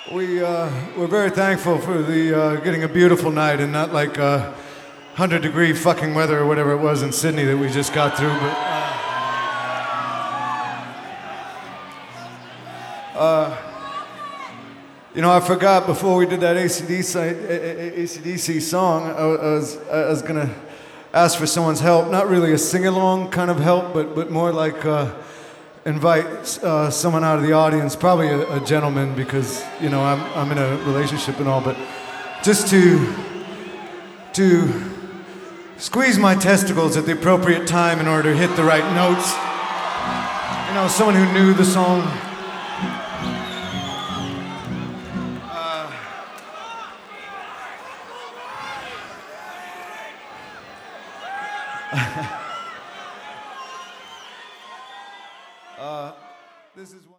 We're very thankful for the getting a beautiful night and not like 100-degree fucking weather or whatever it was in Sydney that we just got through. But you know, I forgot before we did that AC/DC song. I was gonna ask for someone's help. Not really a sing-along kind of help, but more like. Invite someone out of the audience, probably a gentleman, because you know I'm in a relationship and all, but just to squeeze my testicles at the appropriate time in order to hit the right notes. You know, someone who knew the song